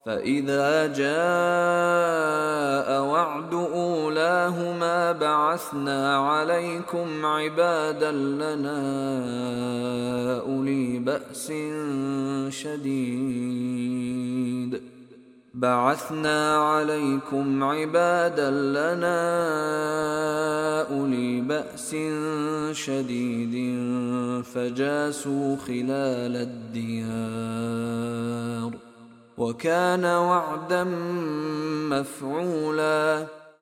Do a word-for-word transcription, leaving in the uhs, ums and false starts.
فإذا جاء وعد أولاهما بعثنا عليكم عبادا لنا أولي بأس شديد بعثنا عليكم عبادا لنا أولي بأس شديد فجاسوا خلال الديار وكان وعدا مفعولا